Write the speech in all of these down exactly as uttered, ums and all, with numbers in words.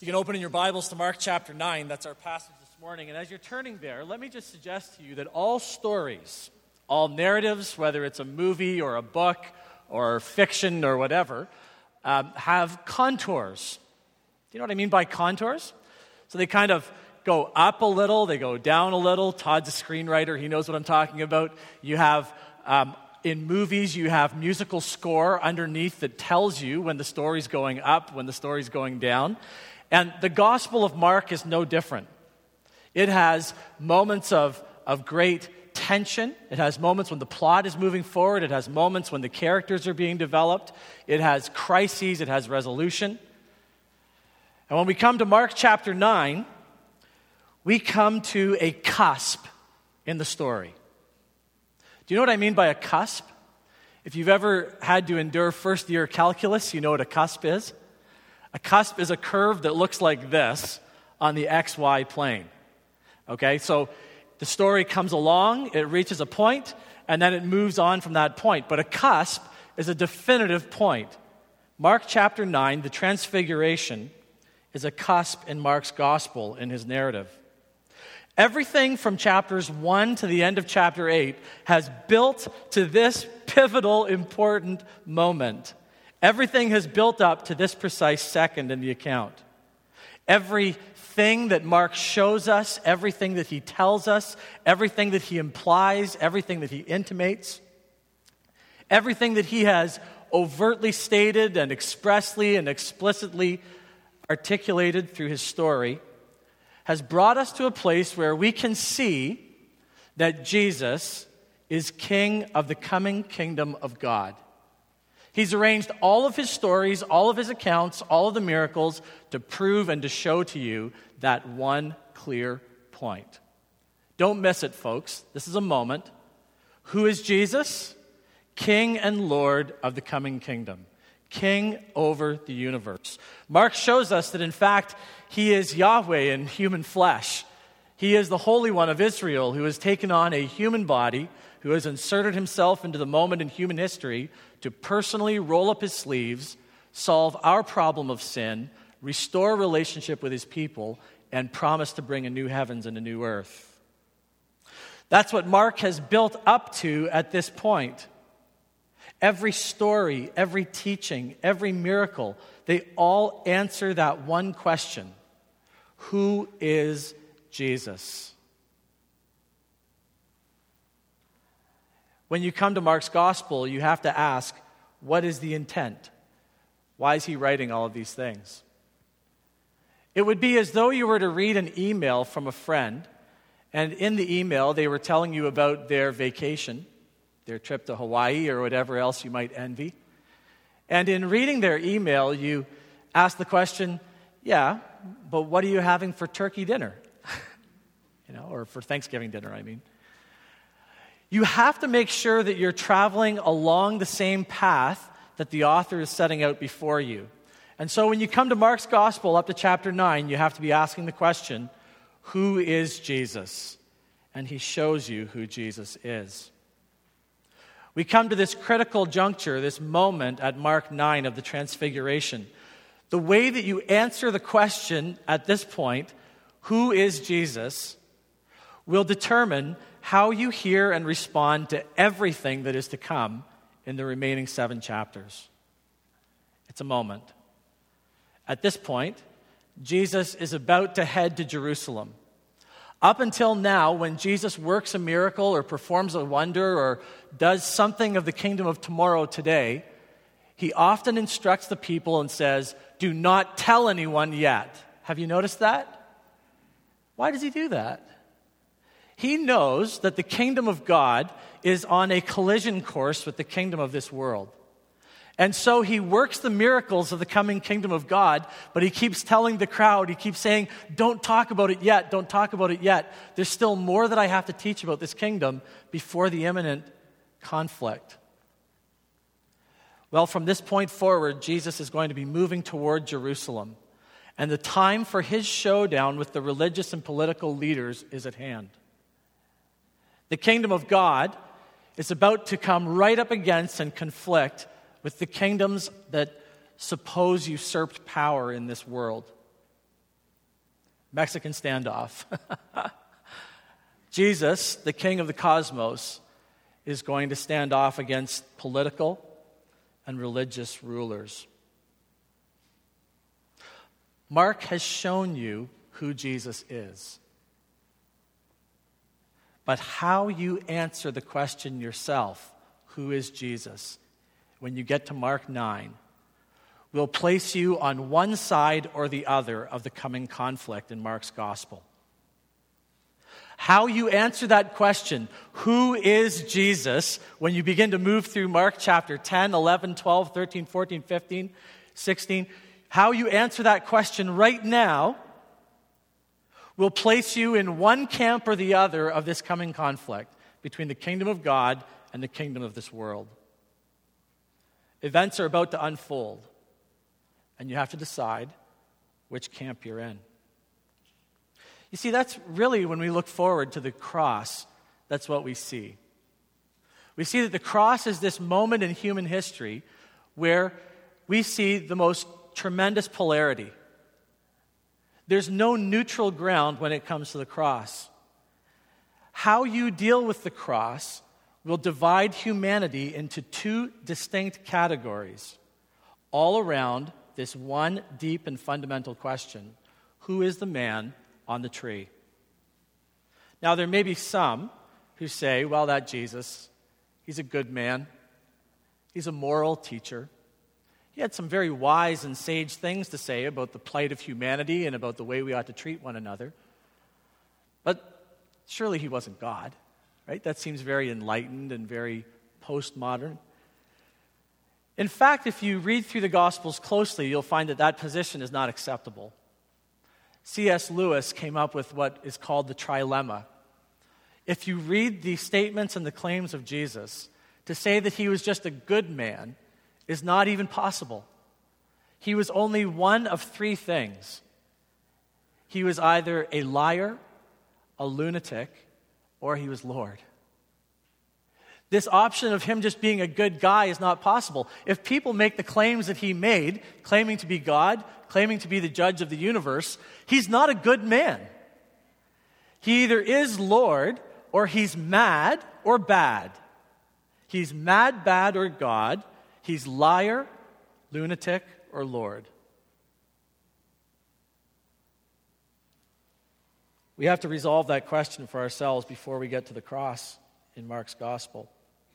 You can open in your Bibles to Mark chapter nine. That's our passage this morning. And as you're turning there, let me just suggest to you that all stories, all narratives, whether it's a movie or a book or fiction or whatever, um, have contours. Do you know what I mean by contours? So they kind of go up a little, they go down a little. Todd's a screenwriter. He knows what I'm talking about. You have, um, in movies, you have musical score underneath that tells you when the story's going up, when the story's going down. And the Gospel of Mark is no different. It has moments of, of great tension. It has moments when the plot is moving forward. It has moments when the characters are being developed. It has crises. It has resolution. And when we come to Mark chapter nine, we come to a cusp in the story. Do you know what I mean by a cusp? If you've ever had to endure first-year calculus, you know what a cusp is. A cusp is a curve that looks like this on the X Y plane. Okay, so the story comes along, it reaches a point, and then it moves on from that point. But a cusp is a definitive point. Mark chapter nine, the Transfiguration, is a cusp in Mark's gospel, in his narrative. Everything from chapters one to the end of chapter eight has built to this pivotal, important moment. Everything has built up to this precise second in the account. Everything that Mark shows us, everything that he tells us, everything that he implies, everything that he intimates, everything that he has overtly stated and expressly and explicitly articulated through his story has brought us to a place where we can see that Jesus is King of the coming kingdom of God. He's arranged all of his stories, all of his accounts, all of the miracles to prove and to show to you that one clear point. Don't miss it, folks. This is a moment. Who is Jesus? King and Lord of the coming kingdom. King over the universe. Mark shows us that, in fact, he is Yahweh in human flesh. He is the Holy One of Israel who has taken on a human body, who has inserted himself into the moment in human history to personally roll up his sleeves, solve our problem of sin, restore relationship with his people, and promise to bring a new heavens and a new earth. That's what Mark has built up to at this point. Every story, every teaching, every miracle, they all answer that one question. Who is Jesus? When you come to Mark's gospel, you have to ask, what is the intent? Why is he writing all of these things? It would be as though you were to read an email from a friend, and in the email they were telling you about their vacation, their trip to Hawaii or whatever else you might envy. And in reading their email, you ask the question, yeah, but what are you having for turkey dinner? you know, or for Thanksgiving dinner, I mean. You have to make sure that you're traveling along the same path that the author is setting out before you. And so when you come to Mark's gospel up to chapter nine, you have to be asking the question, who is Jesus? And he shows you who Jesus is. We come to this critical juncture, this moment at Mark nine of the Transfiguration. The way that you answer the question at this point, who is Jesus, will determine how you hear and respond to everything that is to come in the remaining seven chapters. It's a moment. At this point, Jesus is about to head to Jerusalem. Up until now, when Jesus works a miracle or performs a wonder or does something of the kingdom of tomorrow today, he often instructs the people and says, do not tell anyone yet. Have you noticed that? Why does he do that? He knows that the kingdom of God is on a collision course with the kingdom of this world. And so he works the miracles of the coming kingdom of God, but he keeps telling the crowd, he keeps saying, don't talk about it yet, don't talk about it yet. There's still more that I have to teach about this kingdom before the imminent conflict. Well, from this point forward, Jesus is going to be moving toward Jerusalem, and the time for his showdown with the religious and political leaders is at hand. The kingdom of God is about to come right up against and conflict with the kingdoms that suppose usurped power in this world. Mexican standoff. Jesus, the king of the cosmos, is going to stand off against political and religious rulers. Mark has shown you who Jesus is. But how you answer the question yourself, who is Jesus, when you get to Mark nine, will place you on one side or the other of the coming conflict in Mark's gospel. How you answer that question, who is Jesus, when you begin to move through Mark chapter ten, eleven, twelve, thirteen, fourteen, fifteen, sixteen, how you answer that question right now will place you in one camp or the other of this coming conflict between the kingdom of God and the kingdom of this world. Events are about to unfold, and you have to decide which camp you're in. You see, that's really when we look forward to the cross, that's what we see. We see that the cross is this moment in human history where we see the most tremendous polarity. There's no neutral ground when it comes to the cross. How you deal with the cross will divide humanity into two distinct categories, all around this one deep and fundamental question: who is the man on the tree? Now, there may be some who say, well, that Jesus, he's a good man. He's a moral teacher. He had some very wise and sage things to say about the plight of humanity and about the way we ought to treat one another. But surely he wasn't God, right? That seems very enlightened and very postmodern. In fact, if you read through the Gospels closely, you'll find that that position is not acceptable. C S Lewis came up with what is called the trilemma. If you read the statements and the claims of Jesus, to say that he was just a good man is not even possible. He was only one of three things. He was either a liar, a lunatic, or he was Lord. This option of him just being a good guy is not possible. If people make the claims that he made, claiming to be God, claiming to be the judge of the universe, he's not a good man. He either is Lord, or he's mad or bad. He's mad, bad, or God. He's liar, lunatic, or Lord. We have to resolve that question for ourselves before we get to the cross in Mark's gospel.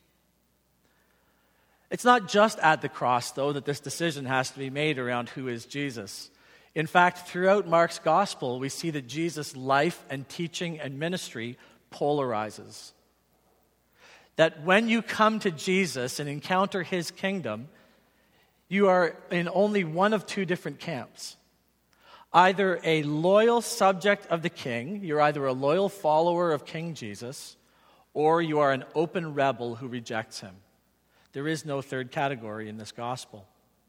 It's not just at the cross, though, that this decision has to be made around who is Jesus. In fact, throughout Mark's gospel, we see that Jesus' life and teaching and ministry polarizes. That when you come to Jesus and encounter his kingdom, you are in only one of two different camps. Either a loyal subject of the king, you're either a loyal follower of King Jesus, or you are an open rebel who rejects him. There is no third category in this gospel.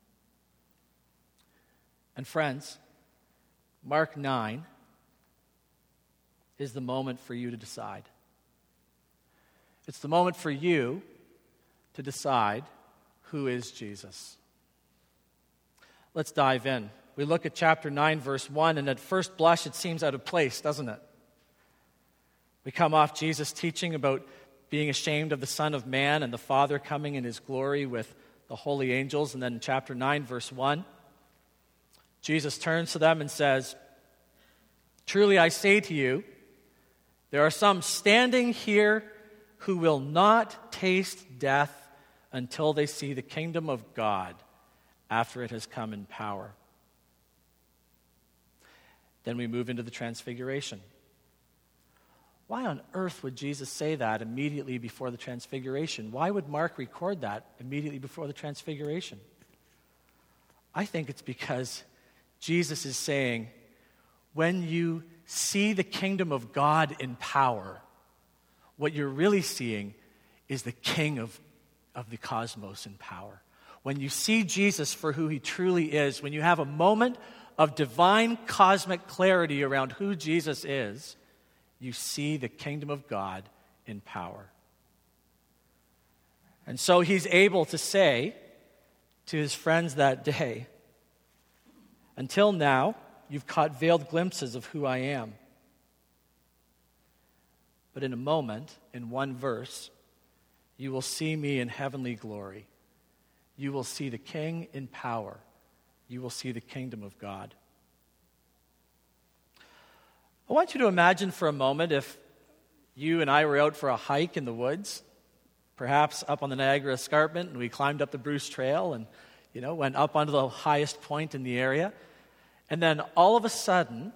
And friends, Mark nine is the moment for you to decide. It's the moment for you to decide who is Jesus. Let's dive in. We look at chapter nine, verse one, and at first blush it seems out of place, doesn't it? We come off Jesus teaching about being ashamed of the Son of Man and the Father coming in his glory with the holy angels. And then in chapter nine, verse one, Jesus turns to them and says, "Truly I say to you, there are some standing here who will not taste death until they see the kingdom of God after it has come in power." Then we move into the transfiguration. Why on earth would Jesus say that immediately before the transfiguration? Why would Mark record that immediately before the transfiguration? I think it's because Jesus is saying, when you see the kingdom of God in power, what you're really seeing is the king of, of the cosmos in power. When you see Jesus for who he truly is, when you have a moment of divine cosmic clarity around who Jesus is, you see the kingdom of God in power. And so he's able to say to his friends that day, until now, you've caught veiled glimpses of who I am. But in a moment, in one verse, you will see me in heavenly glory. You will see the King in power. You will see the kingdom of God. I want you to imagine for a moment if you and I were out for a hike in the woods, perhaps up on the Niagara Escarpment, and we climbed up the Bruce Trail and, you know, went up onto the highest point in the area. And then all of a sudden,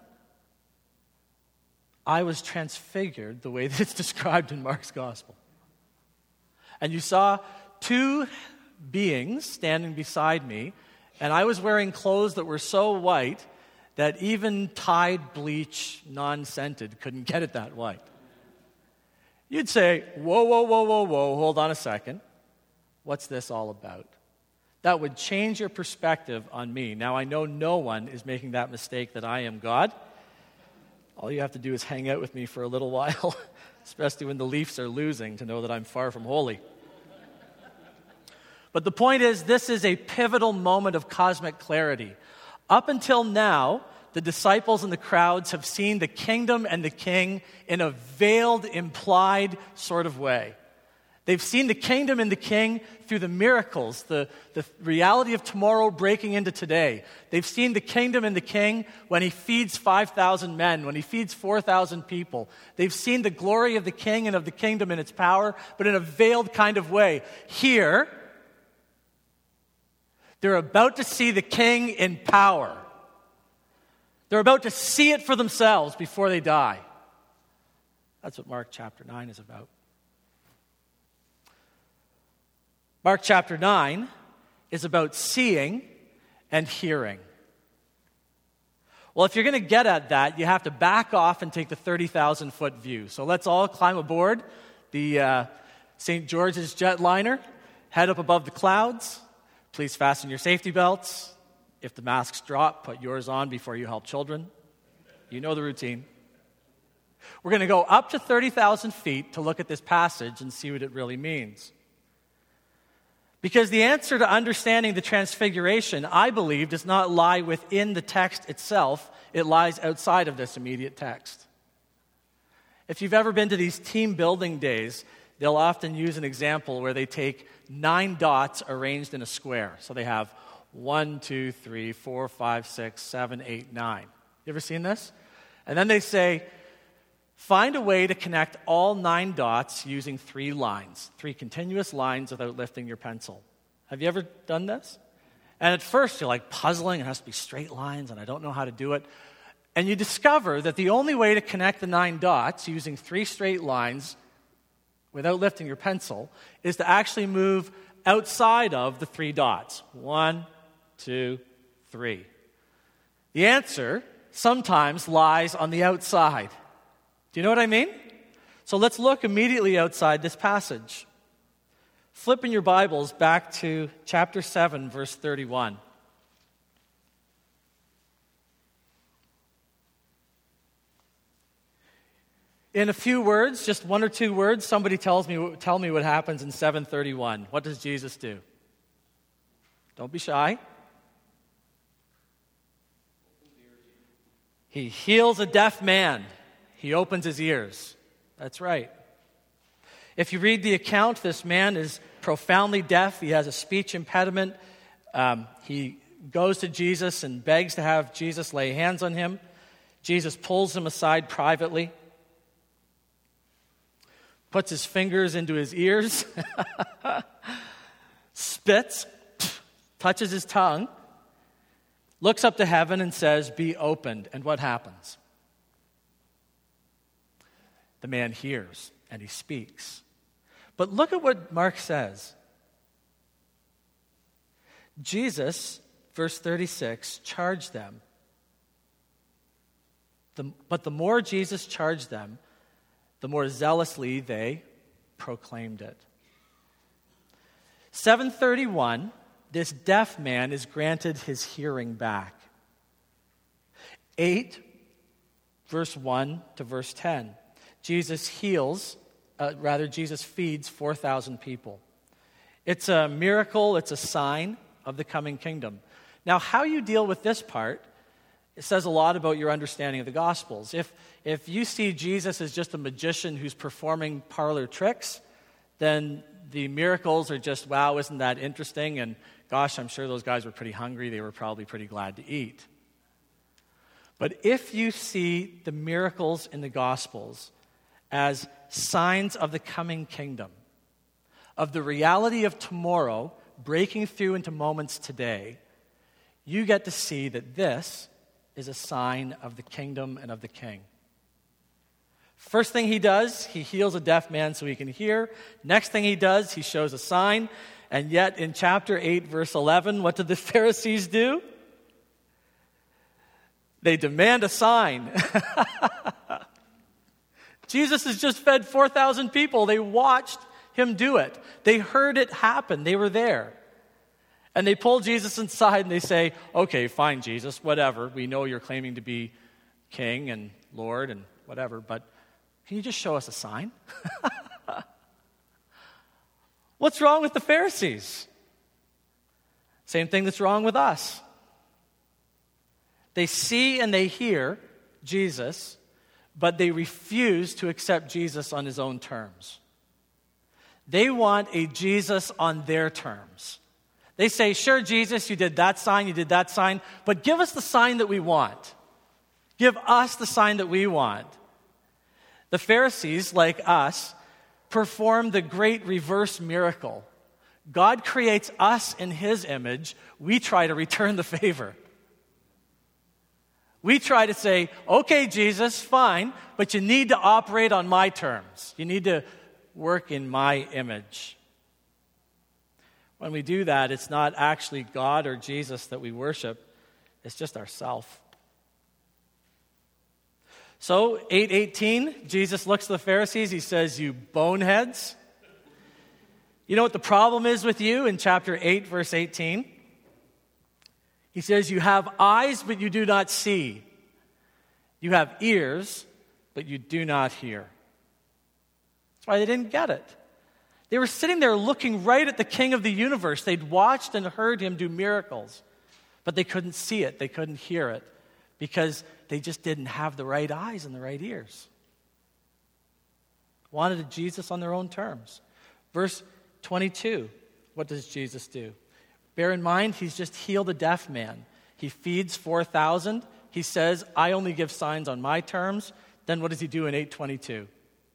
I was transfigured the way that it's described in Mark's gospel. And you saw two beings standing beside me, and I was wearing clothes that were so white that even Tide bleach, non-scented, couldn't get it that white. You'd say, whoa, whoa, whoa, whoa, whoa, hold on a second. What's this all about? That would change your perspective on me. Now, I know no one is making that mistake that I am God. All you have to do is hang out with me for a little while, especially when the Leafs are losing, to know that I'm far from holy. But the point is, this is a pivotal moment of cosmic clarity. Up until now, the disciples and the crowds have seen the kingdom and the king in a veiled, implied sort of way. They've seen the kingdom and the king through the miracles, the, the reality of tomorrow breaking into today. They've seen the kingdom and the king when he feeds five thousand men, when he feeds four thousand people. They've seen the glory of the king and of the kingdom in its power, but in a veiled kind of way. Here, they're about to see the king in power. They're about to see it for themselves before they die. That's what Mark chapter nine is about. Mark chapter nine is about seeing and hearing. Well, if you're going to get at that, you have to back off and take the thirty thousand foot view. So let's all climb aboard the uh, Saint George's jetliner, head up above the clouds. Please fasten your safety belts. If the masks drop, put yours on before you help children. You know the routine. We're going to go up to thirty thousand feet to look at this passage and see what it really means. Because the answer to understanding the transfiguration, I believe, does not lie within the text itself. It lies outside of this immediate text. If you've ever been to these team building days, they'll often use an example where they take nine dots arranged in a square. So they have one, two, three, four, five, six, seven, eight, nine. You ever seen this? And then they say, find a way to connect all nine dots using three lines, three continuous lines without lifting your pencil. Have you ever done this? And at first you're like puzzling, it has to be straight lines, and I don't know how to do it. And you discover that the only way to connect the nine dots using three straight lines without lifting your pencil is to actually move outside of the three dots. One, two, three. The answer sometimes lies on the outside. Do you know what I mean? So let's look immediately outside this passage. Flip in your Bibles back to chapter seven, verse thirty-one. In a few words, just one or two words, somebody tells me, tell me what happens in seven thirty-one. What does Jesus do? Don't be shy. He heals a deaf man. He opens his ears. That's right. If you read the account, this man is profoundly deaf. He has a speech impediment. Um, he goes to Jesus and begs to have Jesus lay hands on him. Jesus pulls him aside privately, puts his fingers into his ears, spits, touches his tongue, looks up to heaven and says, "Be opened." And what happens? The man hears and he speaks. But look at what Mark says. Jesus, verse thirty-six, charged them. The, but the more Jesus charged them, the more zealously they proclaimed it. seven thirty-one, this deaf man is granted his hearing back. eight, verse one to verse ten. Jesus heals, uh, rather, Jesus feeds four thousand people. It's a miracle, it's a sign of the coming kingdom. Now, how you deal with this part it says a lot about your understanding of the Gospels. If, if you see Jesus as just a magician who's performing parlor tricks, then the miracles are just, wow, isn't that interesting? And gosh, I'm sure those guys were pretty hungry. They were probably pretty glad to eat. But if you see the miracles in the Gospels as signs of the coming kingdom, of the reality of tomorrow breaking through into moments today, you get to see that this is a sign of the kingdom and of the king. First thing he does, he heals a deaf man so he can hear. Next thing he does, he shows a sign. And yet in chapter eight, verse eleven, what did the Pharisees do? They demand a sign. Jesus has just fed four thousand people. They watched him do it. They heard it happen. They were there. And they pull Jesus inside and they say, okay, fine, Jesus, whatever. We know you're claiming to be king and Lord and whatever, but can you just show us a sign? What's wrong with the Pharisees? Same thing that's wrong with us. They see and they hear Jesus, but they refuse to accept Jesus on his own terms. They want a Jesus on their terms. They say, sure, Jesus, you did that sign, you did that sign, but give us the sign that we want. Give us the sign that we want. The Pharisees, like us, perform the great reverse miracle. God creates us in his image. We try to return the favor. We try to say, okay, Jesus, fine, but you need to operate on my terms. You need to work in my image. When we do that, it's not actually God or Jesus that we worship. It's just ourselves. So, eight eighteen, Jesus looks to the Pharisees. He says, you boneheads. You know what the problem is with you in chapter eight, verse eighteen? He says, you have eyes, but you do not see. You have ears, but you do not hear. That's why they didn't get it. They were sitting there looking right at the King of the universe. They'd watched and heard him do miracles, but they couldn't see it. They couldn't hear it because they just didn't have the right eyes and the right ears. Wanted a Jesus on their own terms. Verse twenty-two, what does Jesus do? Bear in mind, he's just healed a deaf man. He feeds four thousand. He says, I only give signs on my terms. Then what does he do in eight twenty-two?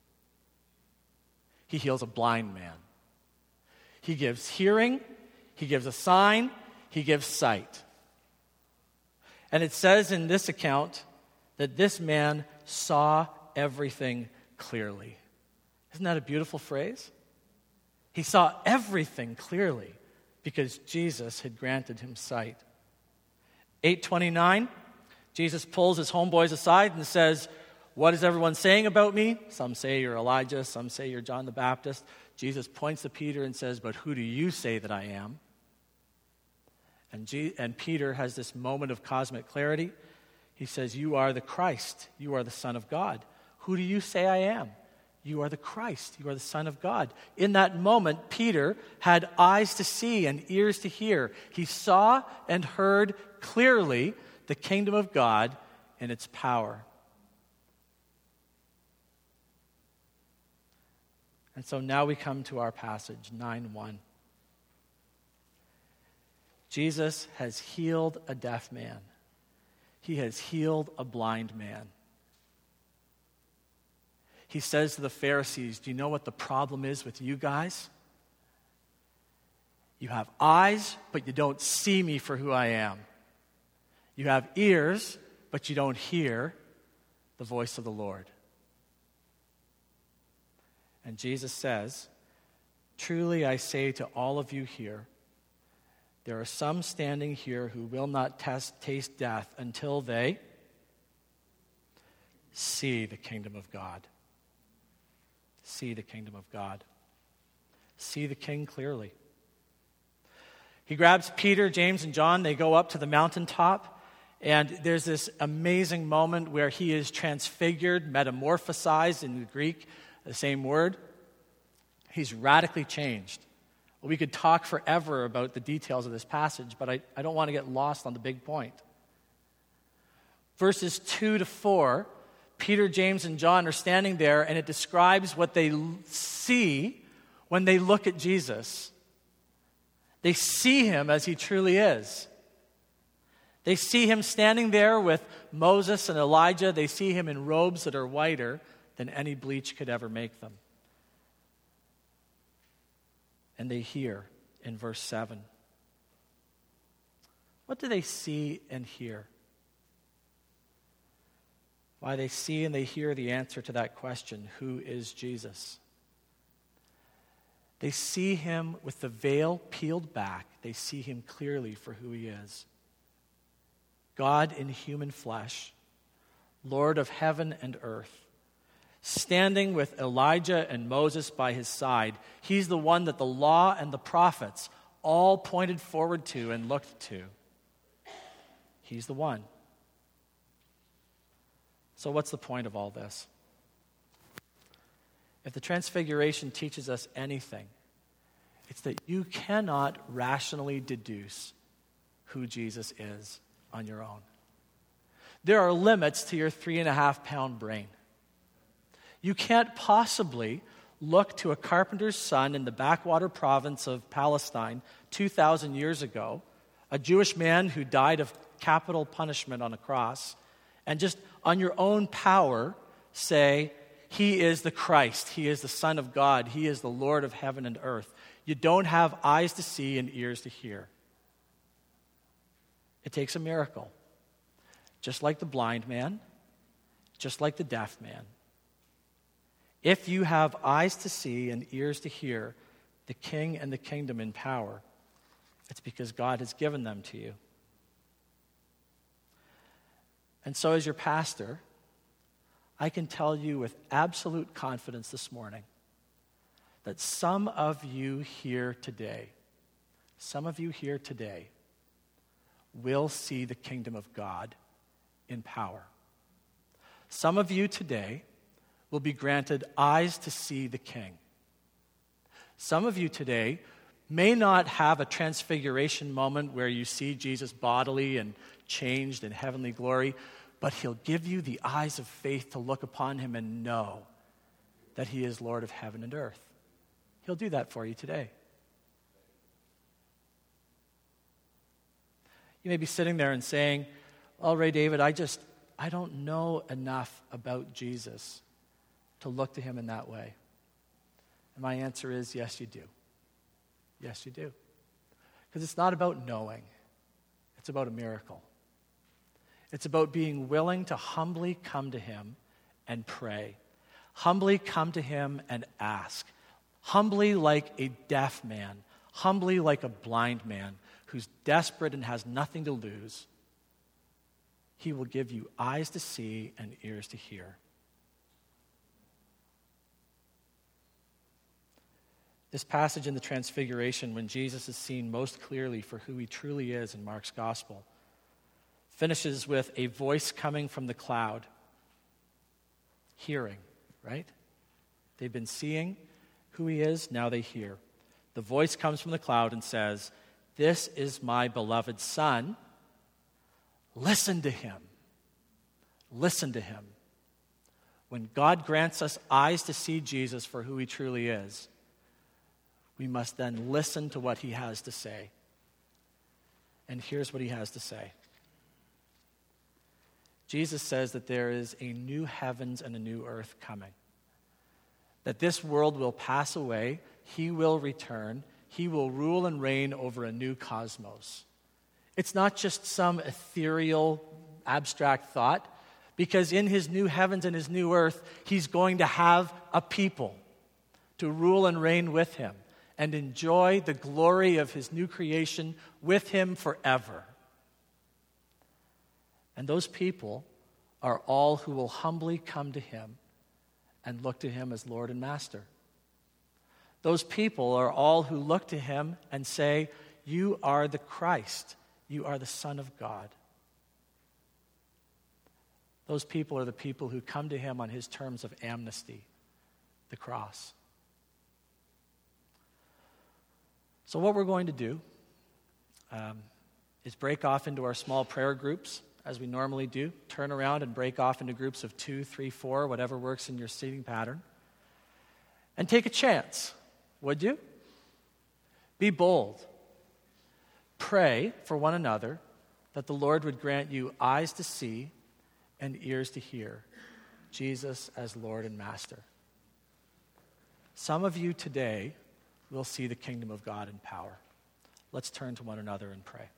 He heals a blind man. He gives hearing. He gives a sign. He gives sight. And it says in this account that this man saw everything clearly. Isn't that a beautiful phrase? He saw everything clearly because Jesus had granted him sight. eight twenty-nine, Jesus pulls his homeboys aside and says, what is everyone saying about me? Some say you're Elijah, some say you're John the Baptist. Jesus points to Peter and says, but who do you say that I am? And, G- and Peter has this moment of cosmic clarity. He says, you are the Christ. You are the Son of God. Who do you say I am? You are the Christ. You are the Son of God. In that moment, Peter had eyes to see and ears to hear. He saw and heard clearly the kingdom of God and its power. And so now we come to our passage, nine one. Jesus has healed a deaf man. He has healed a blind man. He says to the Pharisees, do you know what the problem is with you guys? You have eyes, but you don't see me for who I am. You have ears, but you don't hear the voice of the Lord. And Jesus says, truly I say to all of you here, there are some standing here who will not test, taste death until they see the kingdom of God. See the kingdom of God. See the King clearly. He grabs Peter, James, and John. They go up to the mountaintop, and there's this amazing moment where he is transfigured, metamorphosized in the Greek, the same word. He's radically changed. We could talk forever about the details of this passage, but I, I don't want to get lost on the big point. Verses two to four, Peter, James, and John are standing there, and it describes what they see when they look at Jesus. They see him as he truly is. They see him standing there with Moses and Elijah. They see him in robes that are whiter than any bleach could ever make them. And they hear in verse seven. What do they see and hear? Why, they see and they hear the answer to that question, who is Jesus? They see him with the veil peeled back. They see him clearly for who he is. God in human flesh, Lord of heaven and earth, standing with Elijah and Moses by his side. He's the one that the law and the prophets all pointed forward to and looked to. He's the one. So what's the point of all this? If the Transfiguration teaches us anything, it's that you cannot rationally deduce who Jesus is on your own. There are limits to your three and a half pound brain. You can't possibly look to a carpenter's son in the backwater province of Palestine two thousand years ago, a Jewish man who died of capital punishment on a cross, and just on your own power say, he is the Christ, he is the Son of God, he is the Lord of heaven and earth. You don't have eyes to see and ears to hear. It takes a miracle. Just like the blind man, just like the deaf man. If you have eyes to see and ears to hear the king and the kingdom in power, it's because God has given them to you. And so as your pastor, I can tell you with absolute confidence this morning that some of you here today, some of you here today will see the kingdom of God in power. Some of you today will be granted eyes to see the King. Some of you today may not have a transfiguration moment where you see Jesus bodily and changed in heavenly glory, but he'll give you the eyes of faith to look upon him and know that he is Lord of heaven and earth. He'll do that for you today. You may be sitting there and saying, "Oh, Ray David, I just, I don't know enough about Jesus to look to him in that way." And my answer is, yes, you do. Yes, you do. Because it's not about knowing. It's about a miracle. It's about being willing to humbly come to him and pray. Humbly come to him and ask. Humbly like a deaf man. Humbly like a blind man who's desperate and has nothing to lose. He will give you eyes to see and ears to hear. This passage in the Transfiguration, when Jesus is seen most clearly for who he truly is in Mark's Gospel, finishes with a voice coming from the cloud. Hearing, right? They've been seeing who he is, now they hear. The voice comes from the cloud and says, "This is my beloved Son. Listen to him." Listen to him. When God grants us eyes to see Jesus for who he truly is, we must then listen to what he has to say. And here's what he has to say. Jesus says that there is a new heavens and a new earth coming. That this world will pass away, he will return, he will rule and reign over a new cosmos. It's not just some ethereal, abstract thought, because in his new heavens and his new earth, he's going to have a people to rule and reign with him and enjoy the glory of his new creation with him forever. And those people are all who will humbly come to him and look to him as Lord and Master. Those people are all who look to him and say, "You are the Christ. You are the Son of God." Those people are the people who come to him on his terms of amnesty, the cross. So what we're going to do um, is break off into our small prayer groups as we normally do, turn around and break off into groups of two, three, four, whatever works in your seating pattern, and take a chance, would you? Be bold. Pray for one another that the Lord would grant you eyes to see and ears to hear Jesus as Lord and Master. Some of you today will see the kingdom of God in power. Let's turn to one another and pray.